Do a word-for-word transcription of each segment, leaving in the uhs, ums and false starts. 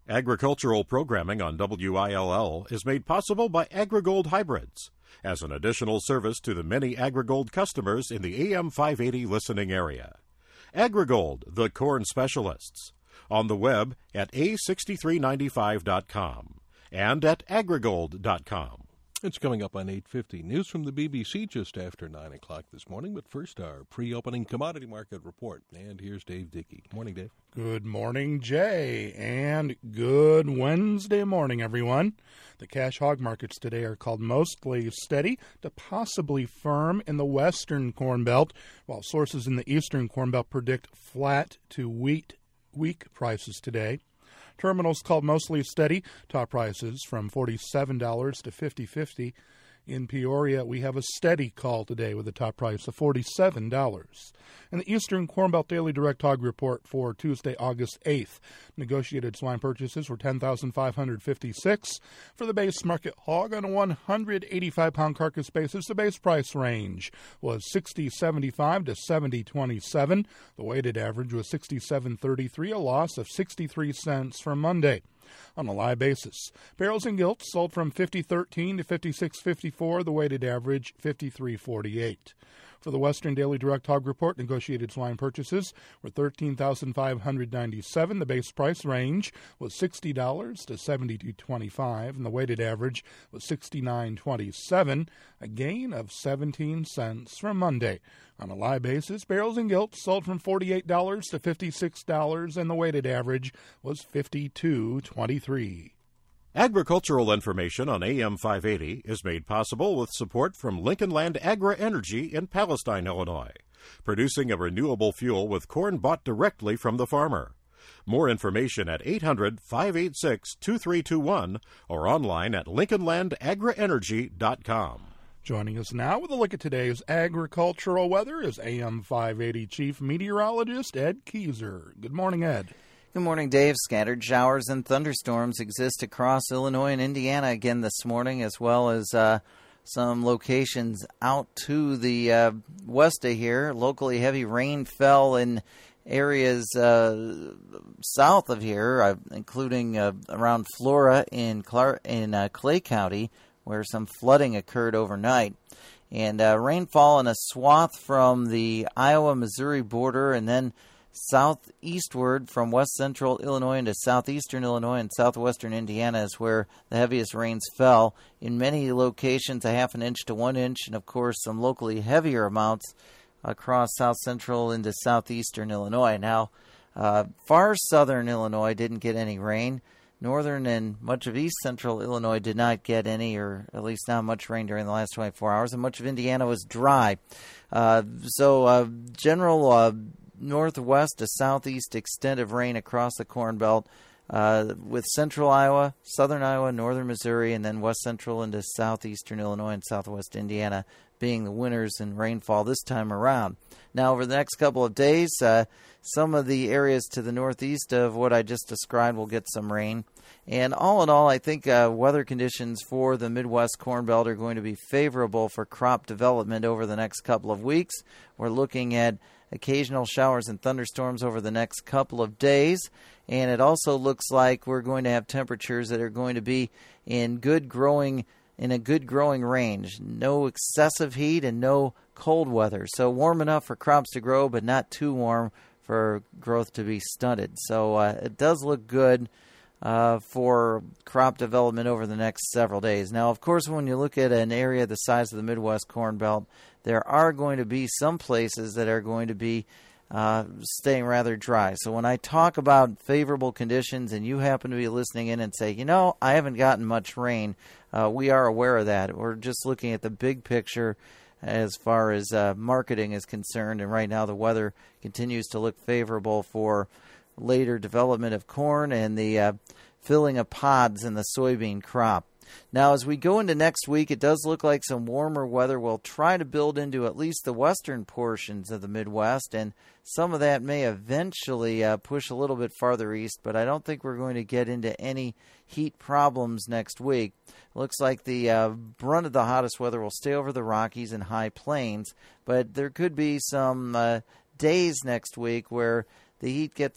Agricultural programming on W I L L is made possible by AgriGold Hybrids, as an additional service to the many AgriGold customers in the A M five eighty listening area. AgriGold, the corn specialists, on the web at A six three nine five dot com and at agrigold dot com. It's coming up on eight fifty. News from the B B C just after nine o'clock this morning. But first, our pre-opening commodity market report. And here's Dave Dickey. Morning, Dave. Good morning, Jay, and good Wednesday morning, everyone. The cash hog markets today are called mostly steady to possibly firm in the western Corn Belt, while sources in the eastern Corn Belt predict flat to wheat weak prices today. Terminals called mostly steady. Top prices from forty-seven dollars to fifty fifty. In Peoria, we have a steady call today with a top price of forty-seven dollars. And the Eastern Corn Belt Daily Direct Hog Report for Tuesday, August eighth. Negotiated swine purchases were ten thousand five hundred fifty-six. For the base market hog on a one hundred eighty-five pound carcass basis, the base price range was sixty seventy-five to seventy twenty-seven. The weighted average was sixty-seven thirty-three, a loss of sixty-three cents from Monday. On a live basis, barrels and gilts sold from fifty thirteen to fifty-six fifty-four, the weighted average fifty-three forty-eight. For the Western Daily Direct Hog Report, negotiated swine purchases were thirteen thousand five hundred ninety-seven. The base price range was sixty dollars to seventy-two twenty-five, and the weighted average was sixty-nine twenty-seven, a gain of seventeen cents from Monday. On a live basis, barrels and gilts sold from forty-eight dollars to fifty-six dollars, and the weighted average was fifty-two twenty-three. Agricultural information on A M five eighty is made possible with support from Lincoln Land Agri-Energy in Palestine, Illinois, producing a renewable fuel with corn bought directly from the farmer. More information at eight hundred, five eight six, two three two one or online at lincoln land agri energy dot com. Joining us now with a look at today's agricultural weather is A M five eighty Chief Meteorologist Ed Keyser. Good morning, Ed. Good morning, Dave. Scattered showers and thunderstorms exist across Illinois and Indiana again this morning, as well as uh, some locations out to the uh, west of here. Locally heavy rain fell in areas uh, south of here, uh, including uh, around Flora in, Clar- in uh, Clay County, where some flooding occurred overnight. And uh, rainfall in a swath from the Iowa-Missouri border and then southeastward from west central Illinois into southeastern Illinois and southwestern Indiana is where the heaviest rains fell. In many locations, a half an inch to one inch, and of course some locally heavier amounts across south central into southeastern Illinois. Now, uh, far southern Illinois didn't get any rain. Northern and much of east central Illinois did not get any, or at least not much rain during the last twenty-four hours, and much of Indiana was dry. Uh, so uh, general uh, northwest to southeast extent of rain across the Corn Belt, uh, with central Iowa, southern Iowa, northern Missouri, and then west central into southeastern Illinois and southwest Indiana being the winners in rainfall this time around. Now, over the next couple of days, uh, some of the areas to the northeast of what I just described will get some rain. And all in all, I think uh, weather conditions for the Midwest Corn Belt are going to be favorable for crop development over the next couple of weeks. We're looking at occasional showers and thunderstorms over the next couple of days. And it also looks like we're going to have temperatures that are going to be in good growing in a good growing range. No excessive heat and no cold weather. So warm enough for crops to grow, but not too warm for growth to be stunted. So uh, it does look good uh, for crop development over the next several days. Now, of course, when you look at an area the size of the Midwest Corn Belt, there are going to be some places that are going to be uh, staying rather dry. So when I talk about favorable conditions and you happen to be listening in and say, you know, I haven't gotten much rain, uh, we are aware of that. We're just looking at the big picture as far as uh, marketing is concerned, and right now the weather continues to look favorable for later development of corn and the uh, filling of pods in the soybean crop. Now, as we go into next week, it does look like some warmer weather will try to build into at least the western portions of the Midwest, and some of that may eventually uh, push a little bit farther east, but I don't think we're going to get into any heat problems next week. Looks like the uh, brunt of the hottest weather will stay over the Rockies and High Plains, but there could be some uh, days next week where the heat gets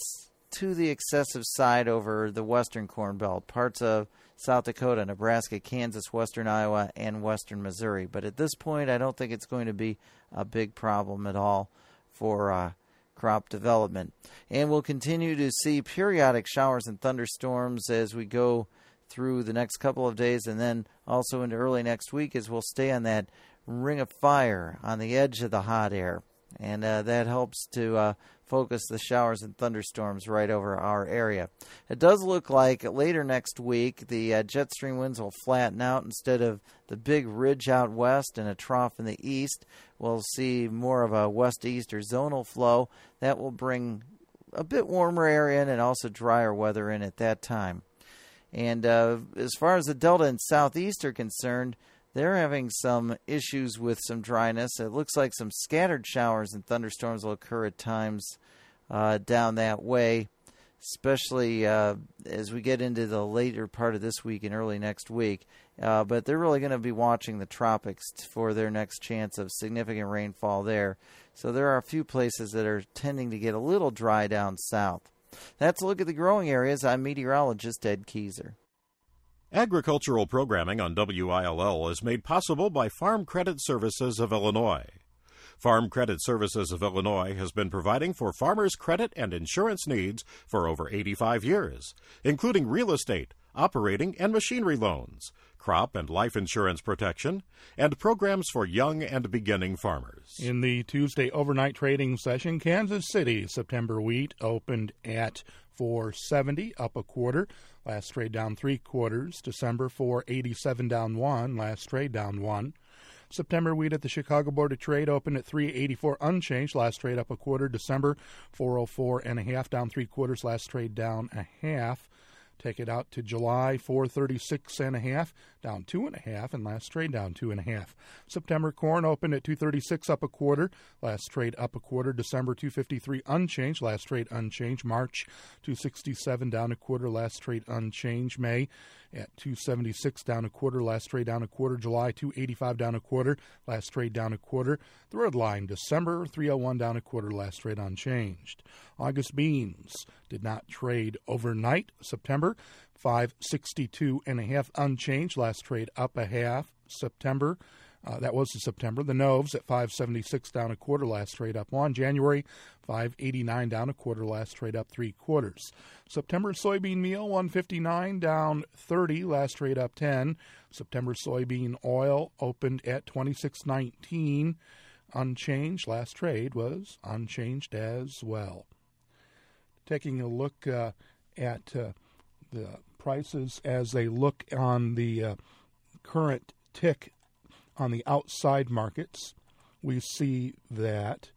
to the excessive side over the western Corn Belt, parts of South Dakota, Nebraska, Kansas, western Iowa, and western Missouri. But at this point, I don't think it's going to be a big problem at all for uh, crop development. And we'll continue to see periodic showers and thunderstorms as we go through the next couple of days, and then also into early next week, as we'll stay on that ring of fire on the edge of the hot air. And uh, that helps to uh, focus the showers and thunderstorms right over our area. It does look like later next week the uh, jet stream winds will flatten out. Instead of the big ridge out west and a trough in the east, we'll see more of a west-east or zonal flow. That will bring a bit warmer air in and also drier weather in at that time. And uh, as far as the Delta and Southeast are concerned, they're having some issues with some dryness. It looks like some scattered showers and thunderstorms will occur at times uh, down that way, especially uh, as we get into the later part of this week and early next week. Uh, but they're really going to be watching the tropics for their next chance of significant rainfall there. So there are a few places that are tending to get a little dry down south. That's a look at the growing areas. I'm meteorologist Ed Keyser. Agricultural programming on W I L L is made possible by Farm Credit Services of Illinois. Farm Credit Services of Illinois has been providing for farmers' credit and insurance needs for over eighty-five years, including real estate, operating and machinery loans, crop and life insurance protection, and programs for young and beginning farmers. In the Tuesday overnight trading session, Kansas City September wheat opened at four seventy, up a quarter. Last trade down three quarters. December four eighty-seven, down one. Last trade down one. September wheat at the Chicago Board of Trade opened at three eighty-four, unchanged. Last trade up a quarter. December four oh four and a half, down three quarters. Last trade down a half. Take it out to July, four thirty-six and a half, down two and a half, and last trade down two and a half. September corn opened at two thirty-six, up a quarter. Last trade up a quarter. December two fifty-three, unchanged. Last trade unchanged. March two sixty-seven, down a quarter. Last trade unchanged. May at two seventy-six, down a quarter. Last trade down a quarter. July two eighty-five, down a quarter. Last trade down a quarter. The red line, December three oh one, down a quarter. Last trade unchanged. August beans did not trade overnight. September five sixty-two and a half, unchanged. Last trade up a half. September, uh, that was the September. The Noves at five seventy-six, down a quarter. Last trade up one. January five eighty-nine, down a quarter. Last trade up three quarters. September soybean meal one fifty-nine, down thirty. Last trade up ten. September soybean oil opened at twenty-six nineteen, unchanged. Last trade was unchanged as well. Taking a look uh, at uh, the prices as they look on the uh, current tick on the outside markets, we see that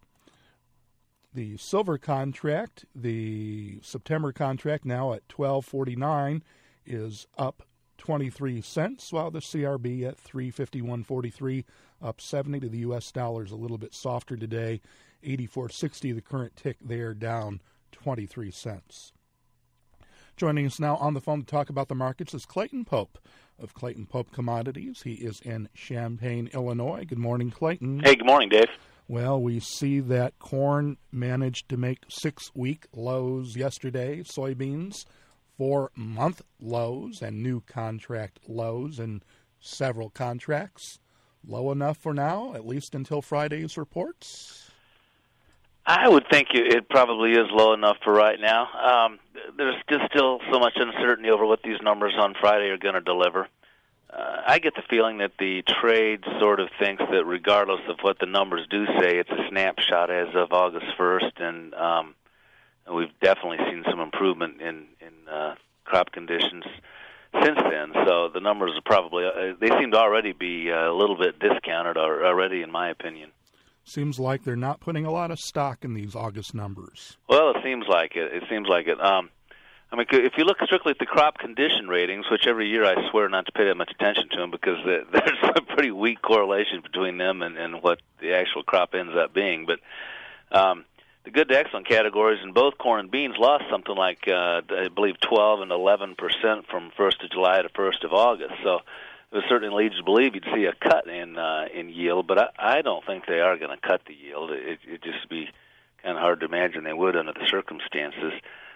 the silver contract, the September contract now at twelve forty-nine, is up twenty-three cents, while the C R B at three fifty-one forty-three, up seventy. To the U S dollar is a little bit softer today, eighty-four sixty. The current tick there, down twenty-three cents. Joining us now on the phone to talk about the markets is Clayton Pope of Clayton Pope Commodities. He is in Champaign, Illinois. Good morning, Clayton. Hey, good morning, Dave. Well, we see that corn managed to make six-week lows yesterday. Soybeans, four-month lows and new contract lows in several contracts. Low enough for now, at least until Friday's reports? I would think it probably is low enough for right now. Um, there's just still so much uncertainty over what these numbers on Friday are going to deliver. Uh, I get the feeling that the trade sort of thinks that regardless of what the numbers do say, it's a snapshot as of August first, and um, we've definitely seen some improvement in, in uh, crop conditions since then. So the numbers are probably, uh, they seem to already be a little bit discounted already, in my opinion. Seems like they're not putting a lot of stock in these August numbers. Well, it seems like it. It seems like it. Um, I mean, if you look strictly at the crop condition ratings, which every year I swear not to pay that much attention to them because there's a pretty weak correlation between them and, and what the actual crop ends up being. But um, the good to excellent categories in both corn and beans lost something like, uh, I believe, twelve and eleven percent from first of July to first of August. So it certainly leads to believe you'd see a cut in uh, in yield, but I, I don't think they are going to cut the yield. It, it just be kind of hard to imagine they would under the circumstances.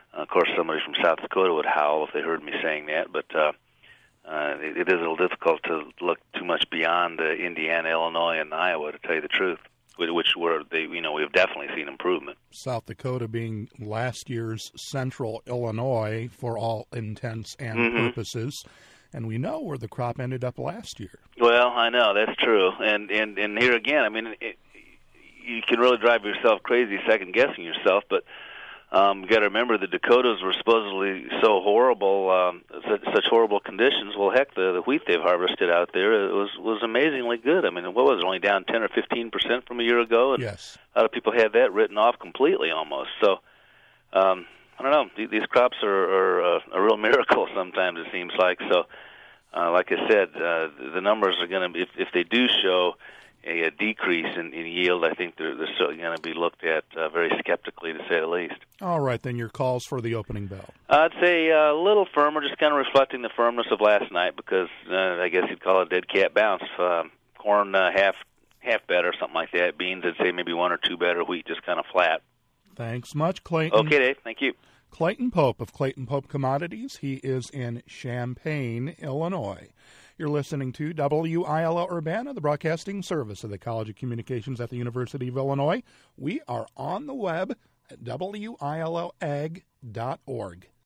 Uh, of course, somebody from South Dakota would howl if they heard me saying that, but uh, uh, it, it is a little difficult to look too much beyond uh, Indiana, Illinois, and Iowa, to tell you the truth, which were they, you know, we've definitely seen improvement. South Dakota being last year's central Illinois for all intents and mm-hmm. purposes. And we know where the crop ended up last year. Well, I know, that's true. And and, and here again, I mean, it, you can really drive yourself crazy second-guessing yourself, but um, you got to remember the Dakotas were supposedly so horrible, um, such, such horrible conditions. Well, heck, the, the wheat they've harvested out there it was was amazingly good. I mean, what was it, only down ten or fifteen percent from a year ago? And yes. A lot of people had that written off completely almost. So, um, I don't know. These crops are, are uh, a real miracle sometimes, it seems like. So, uh, like I said, uh, the numbers are going to, if, if they do show a, a decrease in, in yield, I think they're, they're still going to be looked at uh, very skeptically, to say the least. All right, then your calls for the opening bell. I'd say uh, a little firmer, just kind of reflecting the firmness of last night, because uh, I guess you'd call it a dead cat bounce. Uh, corn uh, half half better, something like that. Beans, I'd say maybe one or two better. Wheat just kind of flat. Thanks much, Clayton. Okay, Dave. Thank you. Clayton Pope of Clayton Pope Commodities. He is in Champaign, Illinois. You're listening to W I L O Urbana, the broadcasting service of the College of Communications at the University of Illinois. We are on the web at W I L O ag dot org.